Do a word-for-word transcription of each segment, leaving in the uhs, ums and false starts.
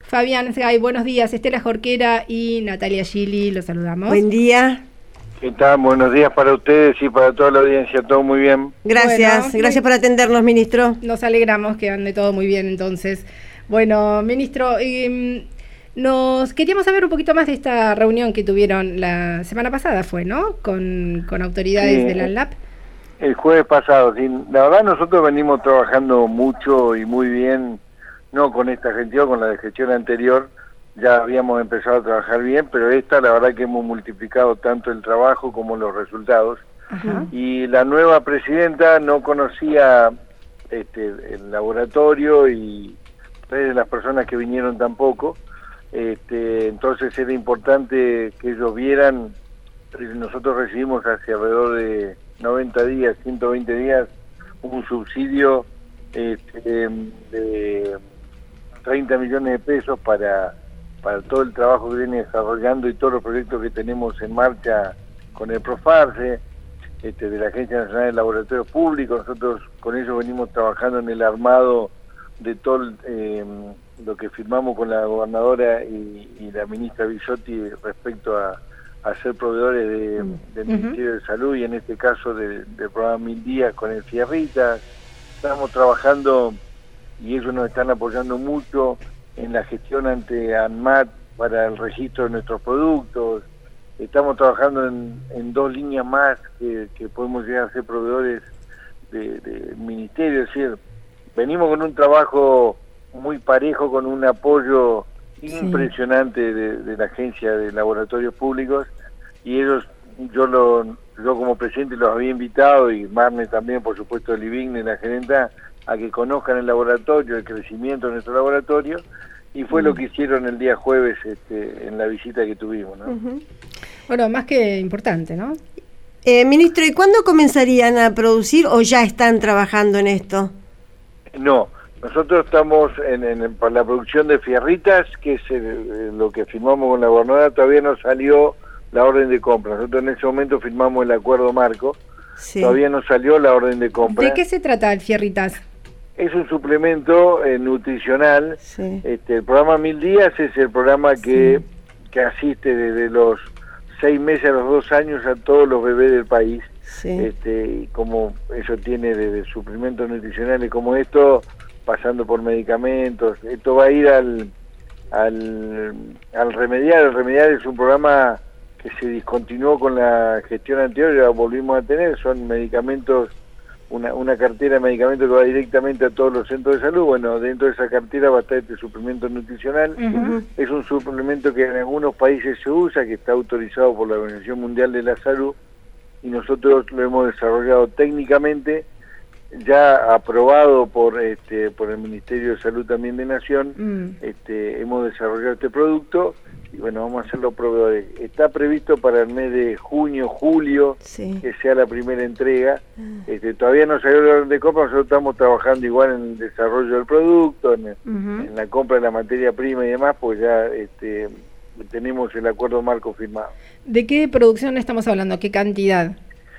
Fabián Segay, buenos días. Estela Jorquera y Natalia Gili, los saludamos. Buen día. ¿Qué tal? Buenos días para ustedes y para toda la audiencia, todo muy bien. Gracias, bueno, gracias por atendernos, ministro. Nos alegramos que ande todo muy bien entonces. Bueno, ministro, eh, nos queríamos saber un poquito más de esta reunión que tuvieron la semana pasada, fue, ¿no? Con, con autoridades Sí, de la ANLAP. El jueves pasado, sí. La verdad nosotros venimos trabajando mucho y muy bien, no con esta gestión, con la de gestión anterior, ya habíamos empezado a trabajar bien, pero esta la verdad que hemos multiplicado tanto el trabajo como los resultados. Ajá. Y la nueva presidenta no conocía este, el laboratorio y tres de las personas que vinieron tampoco, este, entonces era importante que ellos vieran. Nosotros recibimos hace alrededor de noventa días, ciento veinte días, un subsidio este, de treinta millones de pesos para para todo el trabajo que viene desarrollando y todos los proyectos que tenemos en marcha con el Profarse, este, de la Agencia Nacional de Laboratorios Públicos. Nosotros con ellos venimos trabajando en el armado de todo eh, lo que firmamos con la gobernadora y, y la ministra Bisotti respecto a, a ser proveedores de, del uh-huh. Ministerio de Salud y en este caso de, del programa Mil Días con el Fierritas. Estamos trabajando y ellos nos están apoyando mucho en la gestión ante ANMAT para el registro de nuestros productos. Estamos trabajando en, en dos líneas más que, que podemos llegar a ser proveedores del de ministerio. Es decir, venimos con un trabajo muy parejo, con un apoyo sí. impresionante de, de la Agencia de Laboratorios Públicos, y ellos, yo lo yo como presidente los había invitado, y Marne también, por supuesto, Livigne, la gerenta, a que conozcan el laboratorio, el crecimiento de nuestro laboratorio, y fue uh-huh. lo que hicieron el día jueves este, en la visita que tuvimos, ¿no? Uh-huh. Bueno, más que importante, ¿no? Eh, ministro, ¿y cuándo comenzarían a producir o ya están trabajando en esto? No, nosotros estamos en, en para la producción de Fierritas, que es el, lo que firmamos con la gobernadora. Todavía no salió la orden de compra. Nosotros en ese momento firmamos el acuerdo marco, sí. todavía no salió la orden de compra. ¿De qué se trata el Fierritas? Es un suplemento eh, nutricional. Sí. Este, el programa Mil Días es el programa que, sí. que asiste desde los seis meses a los dos años a todos los bebés del país. Sí. Este, y como eso tiene desde suplementos nutricionales como esto, pasando por medicamentos, esto va a ir al, al, al Remediar. El Remediar es un programa que se discontinuó con la gestión anterior, ya volvimos a tener, son medicamentos, Una, una cartera de medicamentos que va directamente a todos los centros de salud. Bueno, dentro de esa cartera va a estar este suplemento nutricional. Uh-huh. Es un suplemento que en algunos países se usa, que está autorizado por la Organización Mundial de la Salud, y nosotros lo hemos desarrollado técnicamente, ya aprobado por este por el Ministerio de Salud también de Nación. Uh-huh. este hemos desarrollado este producto y bueno, vamos a hacerlo proveedores. Está previsto para el mes de junio, julio, sí. que sea la primera entrega. Este, todavía no salió la orden de compra, nosotros estamos trabajando igual en el desarrollo del producto, en, uh-huh. en la compra de la materia prima y demás, pues ya este, tenemos el acuerdo marco firmado. ¿De qué producción estamos hablando? ¿Qué cantidad?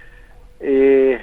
Eh,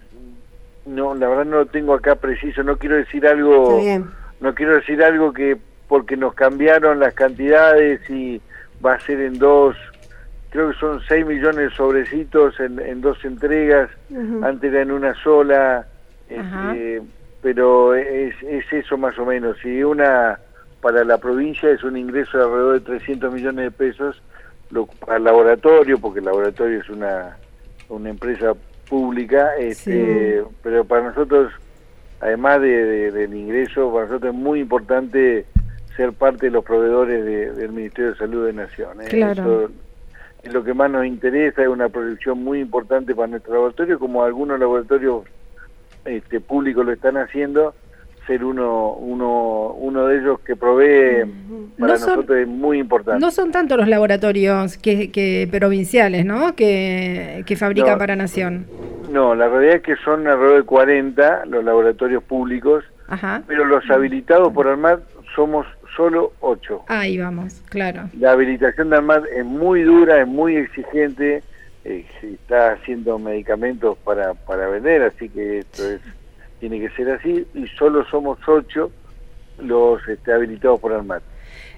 no, la verdad no lo tengo acá preciso, no quiero decir algo, no quiero decir algo que porque nos cambiaron las cantidades y va a ser en dos, creo que son seis millones de sobrecitos en, en dos entregas, uh-huh. antes era en una sola, este, pero es, es eso más o menos. Y una para la provincia es un ingreso de alrededor de trescientos millones de pesos lo, al laboratorio, porque el laboratorio es una, una empresa pública, este, sí. pero para nosotros, además de, de, del ingreso, para nosotros es muy importante ser parte de los proveedores de, del Ministerio de Salud de Nación. ¿eh? Claro. Eso es lo que más nos interesa, es una proyección muy importante para nuestro laboratorio, como algunos laboratorios este, públicos lo están haciendo, ser uno uno uno de ellos que provee para no son, nosotros es muy importante. No son tantos los laboratorios que, que provinciales, ¿no? Que, que fabrican no, para Nación. No, la realidad es que son alrededor de cuarenta los laboratorios públicos, Ajá. pero los habilitados por ANMAT somos solo ocho. Ahí vamos, claro. La habilitación de ANMAT es muy dura, es muy exigente, eh, se está haciendo medicamentos para, para vender, así que esto es tiene que ser así, y solo somos ocho los este, habilitados por ANMAT.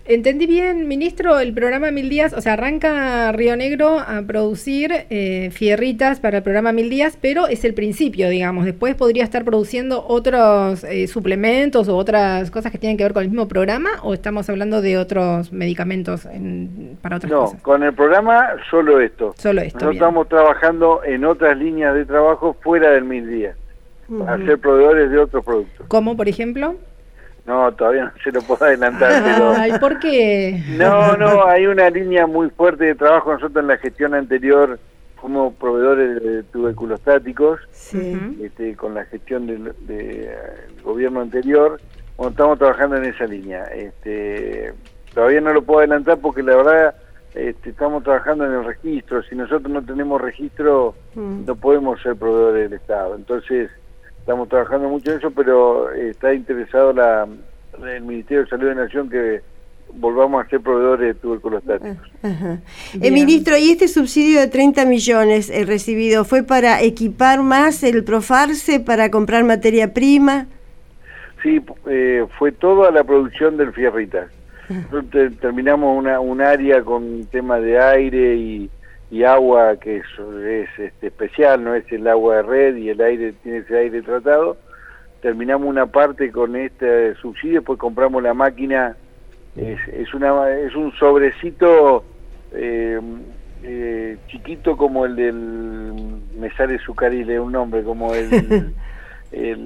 Entendí bien, ministro, el programa Mil Días, o sea, arranca Río Negro a producir eh, fierritas para el programa Mil Días, pero es el principio, digamos. Después podría estar produciendo otros eh, suplementos o otras cosas que tienen que ver con el mismo programa, ¿o estamos hablando de otros medicamentos en, para otras no, cosas? No, con el programa solo esto. Solo esto. Nosotros bien. estamos trabajando en otras líneas de trabajo fuera del Mil Días, uh-huh. para ser proveedores de otros productos. ¿Cómo, por ejemplo? No, todavía no se lo puedo adelantar. Pero... Ay, ¿por qué? No, no, hay una línea muy fuerte de trabajo. Nosotros en la gestión anterior fuimos proveedores de tuberculostáticos, sí. este, con la gestión del de, de, gobierno anterior. Bueno, estamos trabajando en esa línea. Este, todavía no lo puedo adelantar porque la verdad este, estamos trabajando en el registro. Si nosotros no tenemos registro, mm. no podemos ser proveedores del Estado. Entonces... Estamos trabajando mucho en eso, pero está interesado la, el Ministerio de Salud de Nación que volvamos a ser proveedores de tuberculostáticos. Ajá. Eh, ministro, ¿y este subsidio de treinta millones eh, recibido fue para equipar más el Profarse, para comprar materia prima? Sí, eh, fue toda la producción del Fierritas. Nosotros terminamos una, un área con tema de aire y... y agua que es, es este, especial, no es el agua de red y el aire tiene ese aire tratado. Terminamos una parte con este subsidio, después compramos la máquina, es, es una es un sobrecito eh, eh, chiquito como el del, me sale Zuccarile un nombre, como el... el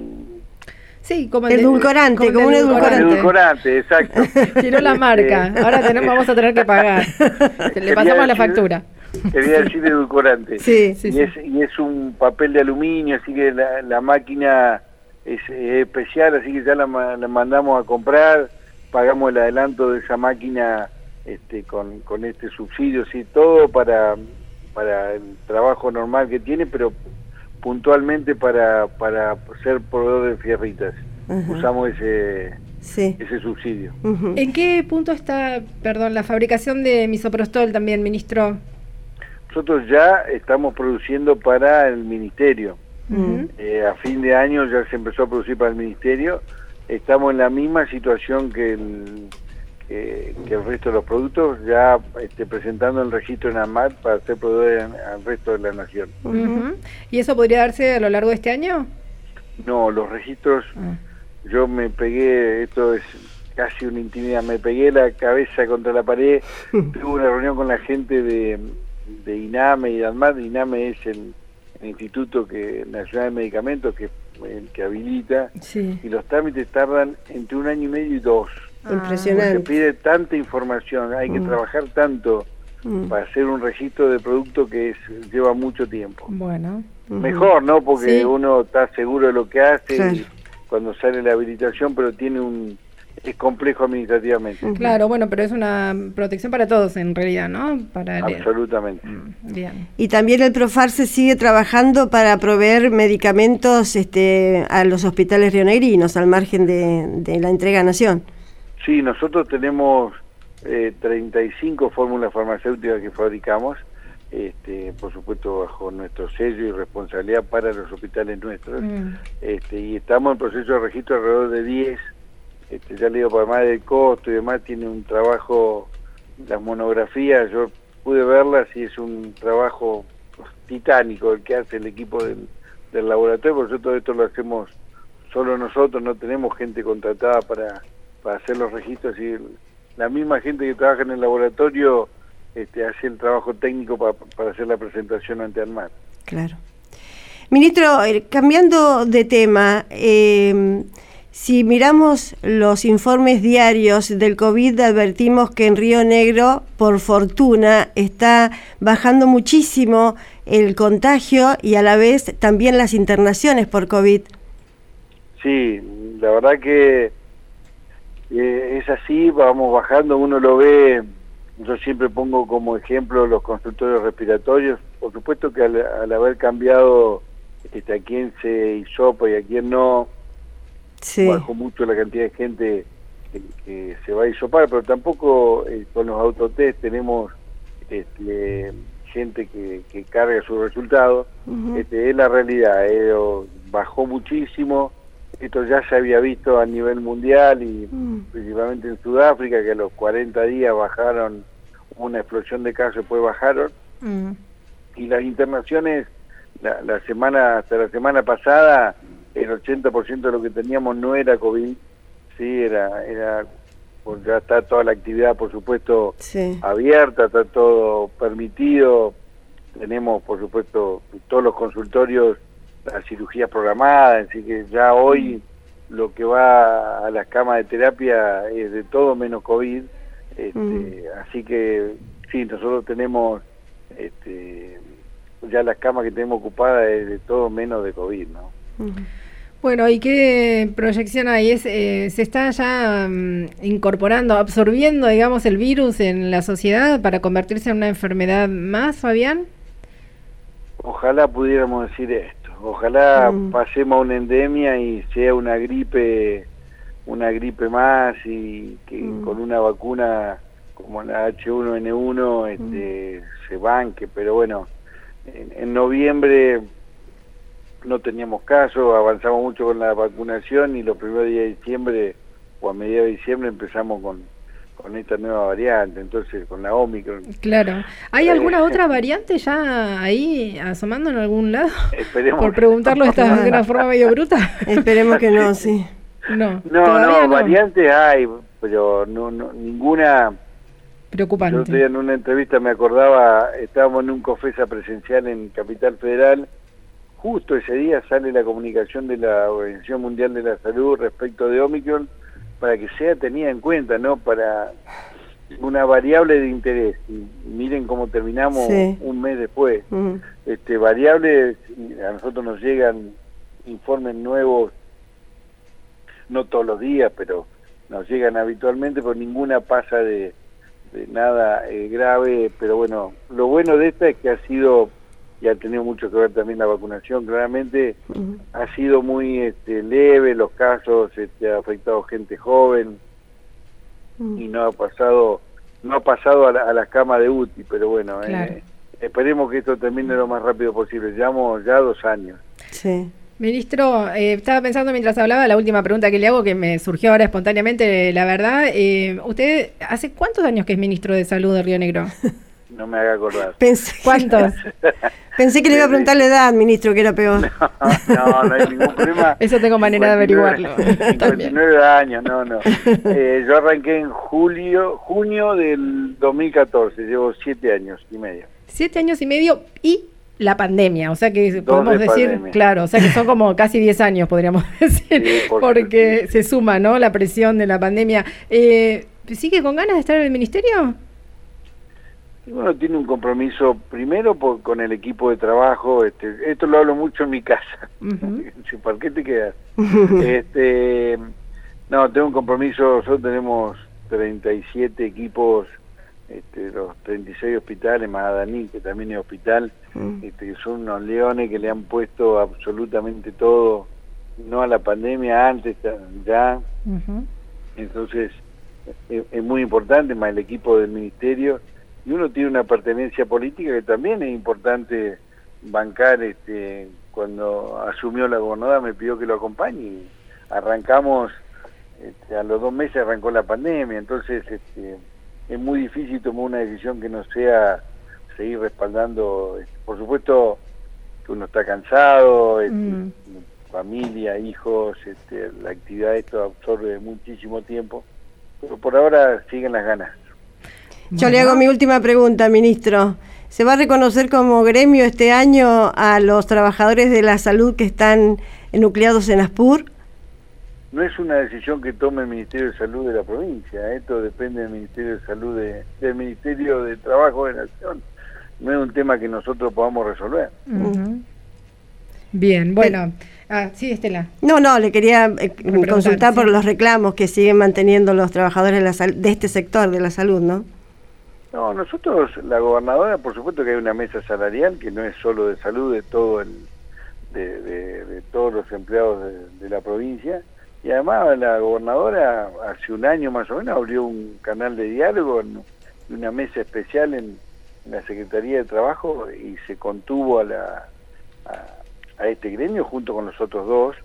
Sí, como el edulcorante, de, como un edulcorante. El edulcorante, exacto. Tiró la marca, ahora tenemos, vamos a tener que pagar. Le pasamos la factura. Quería decir edulcorante. Sí, sí, y, sí. Es, y es un papel de aluminio, así que la, la máquina es, es especial, así que ya la, la mandamos a comprar, pagamos el adelanto de esa máquina este, con, con este subsidio, sí, todo para, para el trabajo normal que tiene, pero puntualmente para, para ser proveedor de fierritas. Uh-huh. Usamos ese... Sí. ese subsidio. Uh-huh. ¿En qué punto está, perdón, la fabricación de misoprostol también, ministro? Nosotros ya estamos produciendo para el ministerio. Uh-huh. Eh, a fin de año ya se empezó a producir para el ministerio. Estamos en la misma situación que el, que, que el resto de los productos, ya este, presentando el registro en ANMAT para ser proveedores al resto de la nación. Uh-huh. ¿Y eso podría darse a lo largo de este año? No, los registros... Uh-huh. Yo me pegué, esto es casi una intimidad, me pegué la cabeza contra la pared, tuve una reunión con la gente de, de INAME y de ANMAT. INAME es el, el Instituto que Nacional de Medicamentos, que el que habilita, sí. Y los trámites tardan entre un año y medio y dos. Impresionante. Se pide tanta información, hay que mm. trabajar tanto mm. para hacer un registro de producto que es, lleva mucho tiempo. Bueno. Mejor, ¿no? Porque sí. uno está seguro de lo que hace, claro. Y cuando sale la habilitación, pero tiene un es complejo administrativamente. Claro, bueno, pero es una protección para todos en realidad, ¿no? Para Absolutamente. El... Bien. Y también el Profarse sigue trabajando para proveer medicamentos este, a los hospitales rionegrinos, al margen de, de la entrega a Nación. Sí, nosotros tenemos eh, treinta y cinco fórmulas farmacéuticas que fabricamos, este, por supuesto bajo nuestro sello y responsabilidad para los hospitales nuestros, mm. este, y estamos en proceso de registro alrededor de diez, este, ya le digo, para más del costo y demás, tiene un trabajo, las monografías, yo pude verlas y es un trabajo titánico el que hace el equipo del, del laboratorio, por eso todo esto lo hacemos solo nosotros, no tenemos gente contratada para, para hacer los registros, y la misma gente que trabaja en el laboratorio Este, hace el trabajo técnico para, para hacer la presentación ante ANMAT. Claro. Ministro, eh, cambiando de tema, eh, si miramos los informes diarios del COVID, advertimos que en Río Negro, por fortuna, está bajando muchísimo el contagio y a la vez también las internaciones por COVID. Sí, la verdad que eh, es así, vamos bajando, uno lo ve. Yo siempre pongo como ejemplo los consultorios respiratorios. Por supuesto que al, al haber cambiado este, a quién se hisopa y a quién no, sí. Bajó mucho la cantidad de gente que, que se va a hisopar, pero tampoco eh, con los autotest tenemos este, gente que, que carga sus resultados. Uh-huh. Este, es la realidad, eh, bajó muchísimo. esto ya se había visto a nivel mundial y mm. principalmente en Sudáfrica, que a los cuarenta días bajaron una explosión de casos, después bajaron. Mm. Y las internaciones, la, la semana hasta la semana pasada, el ochenta por ciento de lo que teníamos no era COVID, sí, era, era pues ya está toda la actividad, por supuesto, sí. abierta, está todo permitido, tenemos, por supuesto, todos los consultorios, las cirugías programadas, así que ya hoy mm. lo que va a las camas de terapia es de todo menos COVID, este, mm. así que sí, nosotros tenemos este, ya las camas que tenemos ocupadas es de todo menos de COVID, ¿no? Mm. Bueno, ¿y qué proyección hay? ¿Es, eh, ¿Se está ya um, incorporando, absorbiendo, digamos, el virus en la sociedad para convertirse en una enfermedad más, Fabián? Ojalá pudiéramos decir esto. Ojalá mm. pasemos a una endemia y sea una gripe, una gripe más y que mm. con una vacuna como la H uno N uno este, mm. se banque. Pero bueno, en, en noviembre no teníamos caso, avanzamos mucho con la vacunación y los primeros días de diciembre o a mediados de diciembre empezamos con, con esta nueva variante, entonces con la Omicron. Claro. ¿Hay eh, alguna otra variante ya ahí asomando en algún lado? Esperemos. Por preguntarlo de, esta, de una forma medio bruta. Esperemos que no, sí. No, no, no, no, variantes hay, pero no, no ninguna preocupante. Yo estoy en una entrevista, me acordaba, estábamos en un COFESA presencial en Capital Federal. Justo ese día sale la comunicación de la Organización Mundial de la Salud respecto de Omicron para que sea tenida en cuenta, ¿no? Para una variable de interés. Y miren cómo terminamos sí. un mes después. Uh-huh. Este, variables, a nosotros nos llegan informes nuevos, no todos los días, pero nos llegan habitualmente, pero ninguna pasa de, de nada eh, grave. Pero bueno, lo bueno de esta es que ha sido... y ha tenido mucho que ver también la vacunación, claramente uh-huh. ha sido muy este, leve los casos, este, ha afectado gente joven uh-huh. y no ha pasado no ha pasado a, la, a las camas de U T I, pero bueno, claro. eh, esperemos que esto termine lo más rápido posible, llevamos ya dos años. Sí. Ministro, eh, estaba pensando mientras hablaba, la última pregunta que le hago, que me surgió ahora espontáneamente, la verdad, eh, ¿usted hace cuántos años que es ministro de Salud de Río Negro? No me haga acordar. Pensé, ¿Cuántos? Pensé que le iba a preguntar la edad, ministro, que era peor. No, no, no hay ningún problema. Eso tengo manera cincuenta y nueve, de averiguarlo. cincuenta y nueve años, no, no. Eh, yo arranqué en julio, junio del dos mil catorce, llevo siete años y medio. Siete años y medio y la pandemia, o sea que Dos podemos de decir, pandemia. Claro, o sea que son como casi diez años, podríamos decir, sí, por porque sí. se suma, ¿no?, la presión de la pandemia. Eh, ¿Sigue con ganas de estar en el ministerio? Uno tiene un compromiso primero por, con el equipo de trabajo, este, esto lo hablo mucho en mi casa. Uh-huh. ¿Por qué te quedas? este, no, tengo un compromiso, nosotros tenemos treinta y siete equipos, este, los treinta y seis hospitales, más Adaní, que también es hospital, uh-huh. este, que son unos leones que le han puesto absolutamente todo, no a la pandemia, antes ya. Uh-huh. Entonces, es, es muy importante, más el equipo del ministerio. Y uno tiene una pertenencia política que también es importante bancar. Este, cuando asumió la gobernadora me pidió que lo acompañe y arrancamos, este, a los dos meses arrancó la pandemia, entonces este, es muy difícil tomar una decisión que no sea seguir respaldando. Este, por supuesto que uno está cansado, este, mm. familia, hijos, este, la actividad de esto absorbe muchísimo tiempo, pero por ahora siguen las ganas. Yo le hago mi última pregunta, ministro. ¿Se va a reconocer como gremio este año a los trabajadores de la salud que están enucleados en ASPUR? No es una decisión que tome el Ministerio de Salud de la provincia, esto depende del Ministerio de Salud, de, del Ministerio de Trabajo de Nación. No es un tema que nosotros podamos resolver. Uh-huh. Bien, bueno. Ah, sí, Estela. No, no, le quería eh, consultar sí. por los reclamos que siguen manteniendo los trabajadores de, la sal- de este sector de la salud, ¿no? No, nosotros, la gobernadora, por supuesto que hay una mesa salarial que no es solo de salud, de todo el, de, de, de todos los empleados de, de la provincia, y además la gobernadora hace un año más o menos abrió un canal de diálogo, en, una mesa especial en, en la Secretaría de Trabajo, y se contuvo a la a, a este gremio junto con los otros dos,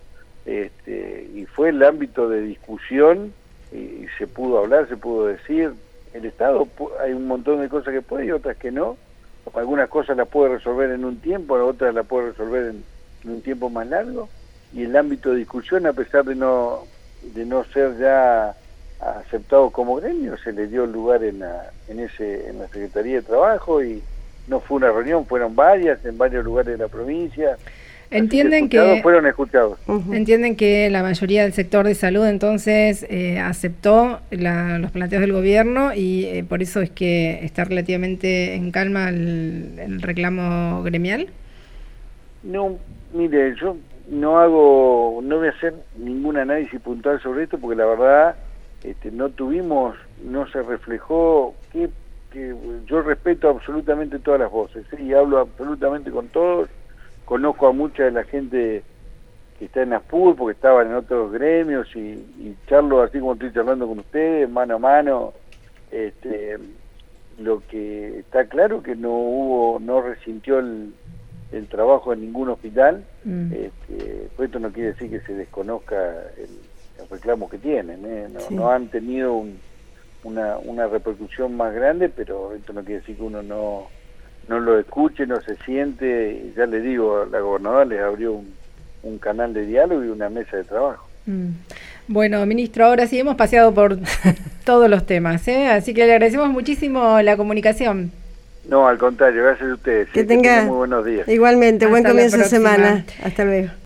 este, y fue el ámbito de discusión, y, y se pudo hablar, se pudo decir. El Estado, hay un montón de cosas que puede y otras que no. Algunas cosas las puede resolver en un tiempo, otras las puede resolver en, en un tiempo más largo. Y el ámbito de discusión, a pesar de no de no ser ya aceptado como gremio, se le dio lugar en la, en ese en la Secretaría de Trabajo, y no fue una reunión, fueron varias en varios lugares de la provincia. Entienden que, que fueron escuchados. Uh-huh. Entienden que la mayoría del sector de salud entonces eh, aceptó la, los planteos del gobierno, y eh, por eso es que está relativamente en calma el, el reclamo gremial. No, mire, yo no hago, no voy a hacer ningún análisis puntual sobre esto, porque la verdad este, no tuvimos, no se reflejó que, que yo respeto absolutamente todas las voces, ¿sí? Y hablo absolutamente con todos. Conozco a mucha de la gente que está en ASPUR, porque estaban en otros gremios, y, y charlo así como estoy charlando con ustedes, mano a mano. Este, lo que está claro que no hubo, no resintió el, el trabajo en ningún hospital. Mm. Este, pues esto no quiere decir que se desconozca el, el reclamo que tienen, ¿eh? No, sí. no han tenido un, una, una repercusión más grande, pero esto no quiere decir que uno no... no lo escuche, no se siente. Ya le digo, la gobernadora les abrió un, un canal de diálogo y una mesa de trabajo. Mm. Bueno, ministro, ahora sí hemos paseado por todos los temas, ¿eh? Así que le agradecemos muchísimo la comunicación. No, al contrario, gracias a ustedes. Que, ¿sí? tenga, que tenga muy buenos días. Igualmente, hasta buen comienzo de semana. Hasta luego.